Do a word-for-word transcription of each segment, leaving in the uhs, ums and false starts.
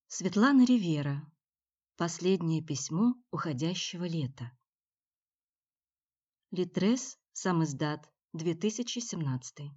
Светлана Ривера. Последнее письмо уходящего лета. Литрес, самиздат, две тысячи семнадцатый.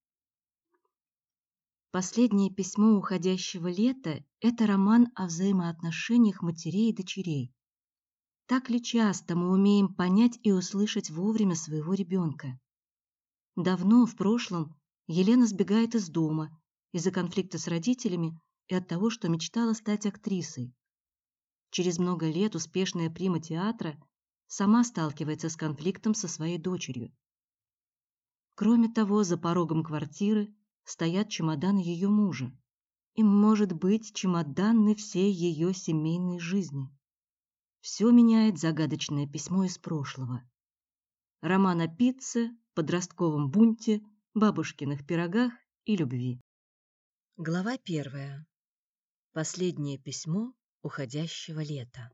Последнее письмо уходящего лета – это роман о взаимоотношениях матерей и дочерей. Так ли часто мы умеем понять и услышать вовремя своего ребенка? Давно, в прошлом, Елена сбегает из дома из-за конфликта с родителями и от того, что мечтала стать актрисой. Через много лет успешная прима театра сама сталкивается с конфликтом со своей дочерью. Кроме того, за порогом квартиры стоят чемоданы ее мужа. И, может быть, чемоданы всей ее семейной жизни. Все меняет загадочное письмо из прошлого. Роман о пицце, подростковом бунте, бабушкиных пирогах и любви. Глава первая. Последнее письмо уходящего лета.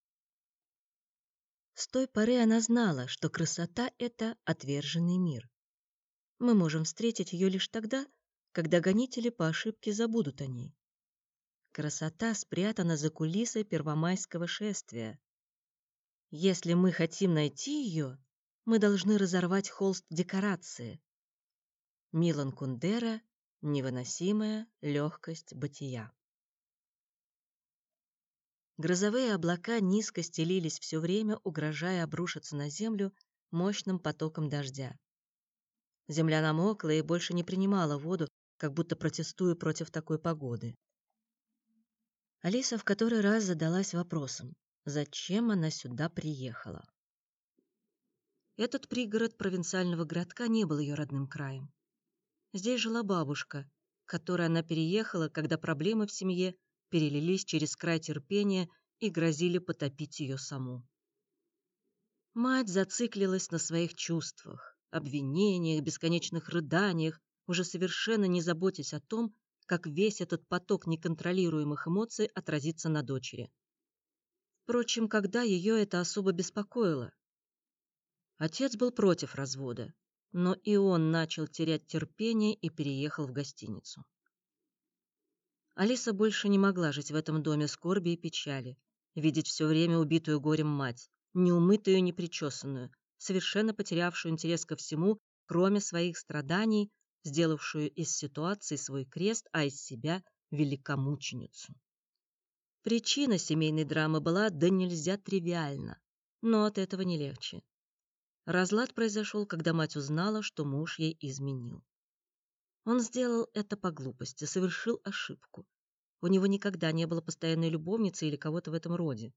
С той поры она знала, что красота — это отверженный мир. Мы можем встретить ее лишь тогда, когда гонители по ошибке забудут о ней. Красота спрятана за кулисой первомайского шествия. Если мы хотим найти ее, мы должны разорвать холст декорации. Милан Кундера «Невыносимая легкость бытия». Грозовые облака низко стелились все время, угрожая обрушиться на землю мощным потоком дождя. Земля намокла и больше не принимала воду, как будто протестуя против такой погоды. Алиса в который раз задалась вопросом, зачем она сюда приехала. Этот пригород провинциального городка не был ее родным краем. Здесь жила бабушка, к которой она переехала, когда проблемы в семье перелились через край терпения и грозили потопить ее саму. Мать зациклилась на своих чувствах, обвинениях, бесконечных рыданиях, уже совершенно не заботясь о том, как весь этот поток неконтролируемых эмоций отразится на дочери. Впрочем, когда ее это особо беспокоило? Отец был против развода, но и он начал терять терпение и переехал в гостиницу. Алиса больше не могла жить в этом доме скорби и печали, видеть все время убитую горем мать, неумытую и непричесанную, совершенно потерявшую интерес ко всему, кроме своих страданий, сделавшую из ситуации свой крест, а из себя великомученицу. Причина семейной драмы была да нельзя тривиальна, но от этого не легче. Разлад произошел, когда мать узнала, что муж ей изменил. Он сделал это по глупости, совершил ошибку. У него никогда не было постоянной любовницы или кого-то в этом роде.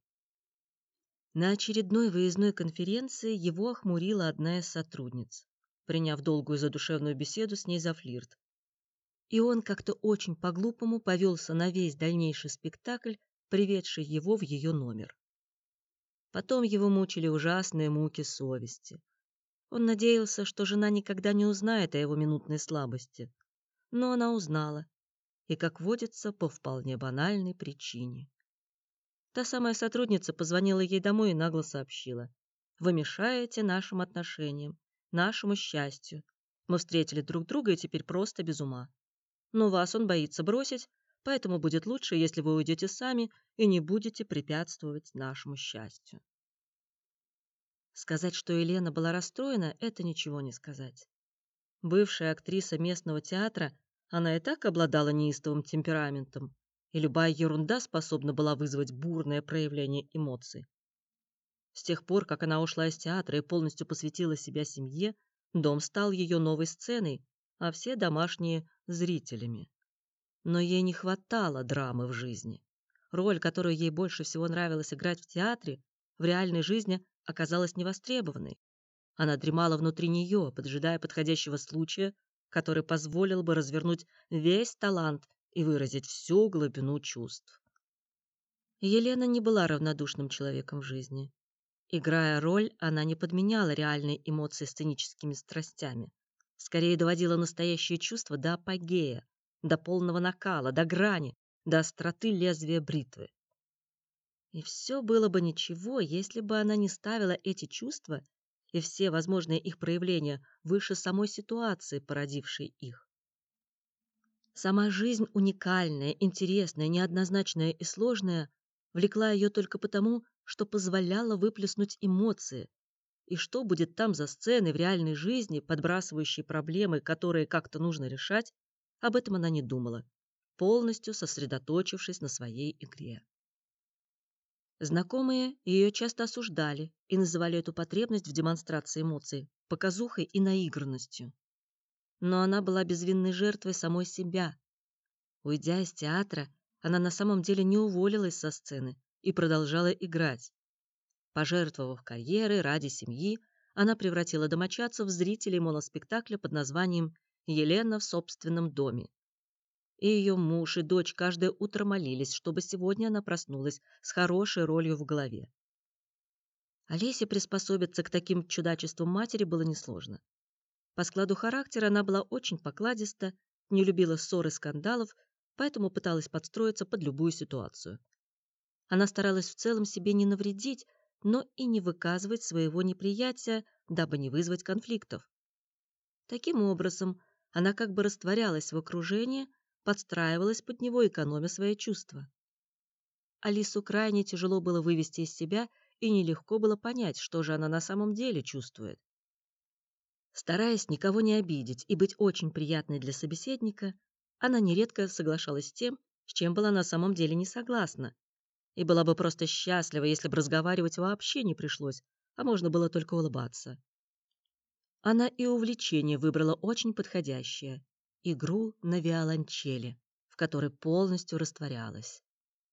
На очередной выездной конференции его охмурила одна из сотрудниц, приняв долгую задушевную беседу с ней за флирт. И он как-то очень по-глупому повелся на весь дальнейший спектакль, приведший его в ее номер. Потом его мучили ужасные муки совести. Он надеялся, что жена никогда не узнает о его минутной слабости. Но она узнала, и, как водится, по вполне банальной причине. Та самая сотрудница позвонила ей домой и нагло сообщила: «Вы мешаете нашим отношениям, нашему счастью. Мы встретили друг друга и теперь просто без ума. Но вас он боится бросить, поэтому будет лучше, если вы уйдете сами и не будете препятствовать нашему счастью». Сказать, что Елена была расстроена, это ничего не сказать. Бывшая актриса местного театра, она и так обладала неистовым темпераментом, и любая ерунда способна была вызвать бурное проявление эмоций. С тех пор, как она ушла из театра и полностью посвятила себя семье, дом стал ее новой сценой, а все домашние – зрителями. Но ей не хватало драмы в жизни. Роль, которую ей больше всего нравилось играть в театре, в реальной жизни оказалась невостребованной. Она дремала внутри нее, поджидая подходящего случая, который позволил бы развернуть весь талант и выразить всю глубину чувств. Елена не была равнодушным человеком в жизни. Играя роль, она не подменяла реальные эмоции сценическими страстями, скорее доводила настоящие чувства до апогея, до полного накала, до грани, до остроты лезвия бритвы. И все было бы ничего, если бы она не ставила эти чувства и все возможные их проявления выше самой ситуации, породившей их. Сама жизнь уникальная, интересная, неоднозначная и сложная влекла ее только потому, что позволяла выплеснуть эмоции. И что будет там за сцены в реальной жизни, подбрасывающие проблемы, которые как-то нужно решать, об этом она не думала, полностью сосредоточившись на своей игре. Знакомые ее часто осуждали и называли эту потребность в демонстрации эмоций показухой и наигранностью. Но она была безвинной жертвой самой себя. Уйдя из театра, она на самом деле не уволилась со сцены и продолжала играть. Пожертвовав карьерой ради семьи, она превратила домочадцев в зрителей моноспектакля под названием «Елена в собственном доме». И ее муж и дочь каждое утро молились, чтобы сегодня она проснулась с хорошей ролью в голове. Олесе приспособиться к таким чудачествам матери было несложно. По складу характера она была очень покладиста, не любила ссор и скандалов, поэтому пыталась подстроиться под любую ситуацию. Она старалась в целом себе не навредить, но и не выказывать своего неприятия, дабы не вызвать конфликтов. Таким образом, она как бы растворялась в окружении, подстраивалась под него, экономя свои чувства. Алису крайне тяжело было вывести из себя, и нелегко было понять, что же она на самом деле чувствует. Стараясь никого не обидеть и быть очень приятной для собеседника, она нередко соглашалась с тем, с чем была на самом деле не согласна, и была бы просто счастлива, если бы разговаривать вообще не пришлось, а можно было только улыбаться. Она и увлечение выбрала очень подходящее — игру на виолончели, в которой полностью растворялась.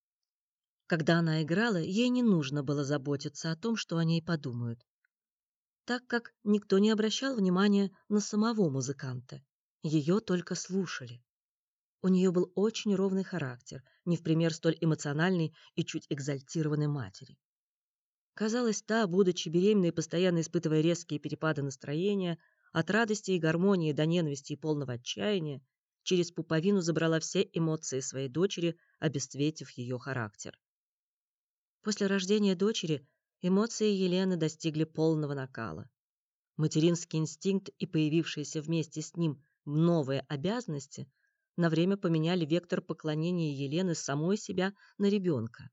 Когда она играла, ей не нужно было заботиться о том, что о ней подумают, так как никто не обращал внимания на самого музыканта. Ее только слушали. У нее был очень ровный характер, не в пример столь эмоциональной и чуть экзальтированной матери. Казалось, та, будучи беременной, постоянно испытывая резкие перепады настроения, от радости и гармонии до ненависти и полного отчаяния, через пуповину забрала все эмоции своей дочери, обесцветив ее характер. После рождения дочери эмоции Елены достигли полного накала. Материнский инстинкт и появившиеся вместе с ним новые обязанности на время поменяли вектор поклонения Елены с самой себя на ребенка.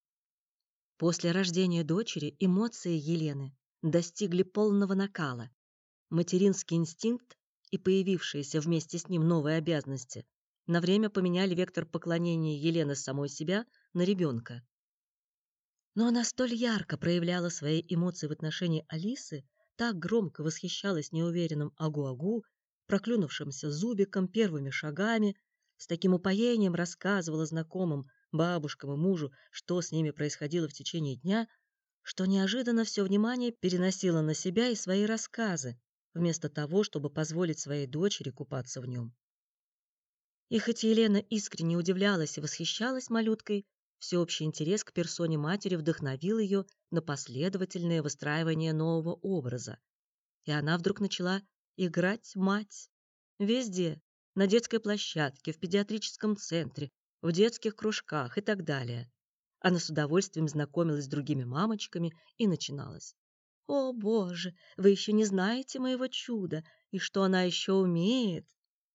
После рождения дочери эмоции Елены достигли полного накала. Материнский инстинкт и появившиеся вместе с ним новые обязанности на время поменяли вектор поклонения Елены с самой себя на ребенка. Но она столь ярко проявляла свои эмоции в отношении Алисы, так громко восхищалась неуверенным агу-агу, проклюнувшимся зубиком, первыми шагами, с таким упоением рассказывала знакомым, бабушкам и мужу, что с ними происходило в течение дня, что неожиданно все внимание переносила на себя и свои рассказы, вместо того, чтобы позволить своей дочери купаться в нем. И хоть Елена искренне удивлялась и восхищалась малюткой, всеобщий интерес к персоне матери вдохновил ее на последовательное выстраивание нового образа. И она вдруг начала играть мать. Везде. На детской площадке, в педиатрическом центре, в детских кружках и так далее. Она с удовольствием знакомилась с другими мамочками, и начиналась: «О, Боже, вы еще не знаете моего чуда, и что она еще умеет!»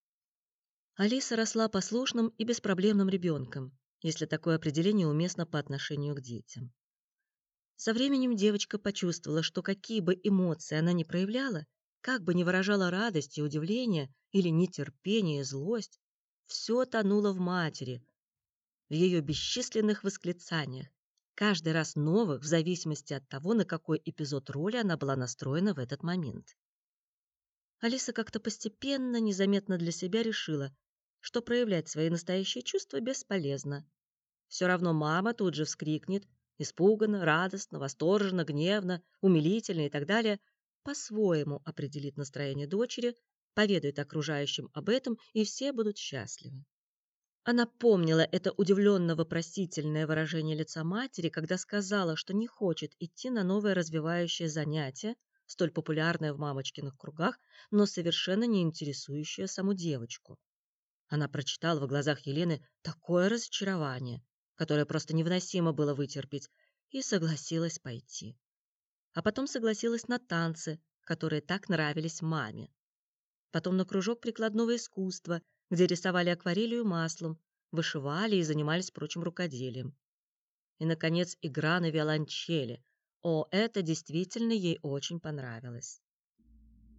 Алиса росла послушным и беспроблемным ребенком, если такое определение уместно по отношению к детям. Со временем девочка почувствовала, что какие бы эмоции она ни проявляла, как бы ни выражала радость и удивление или нетерпение и злость, все тонуло в матери, в ее бесчисленных восклицаниях, каждый раз новых в зависимости от того, на какой эпизод роли она была настроена в этот момент. Алиса как-то постепенно, незаметно для себя решила, что проявлять свои настоящие чувства бесполезно. Все равно мама тут же вскрикнет, испуганно, радостно, восторженно, гневно, умилительно и так далее, по-своему определит настроение дочери, поведает окружающим об этом, и все будут счастливы. Она помнила это удивленно-вопросительное выражение лица матери, когда сказала, что не хочет идти на новое развивающее занятие, столь популярное в мамочкиных кругах, но совершенно не интересующее саму девочку. Она прочитала в глазах Елены такое разочарование, которое просто невыносимо было вытерпеть, и согласилась пойти. А потом согласилась на танцы, которые так нравились маме. Потом на кружок прикладного искусства, где рисовали акварелью и маслом, вышивали и занимались прочим рукоделием. И, наконец, игра на виолончели. О, это действительно ей очень понравилось.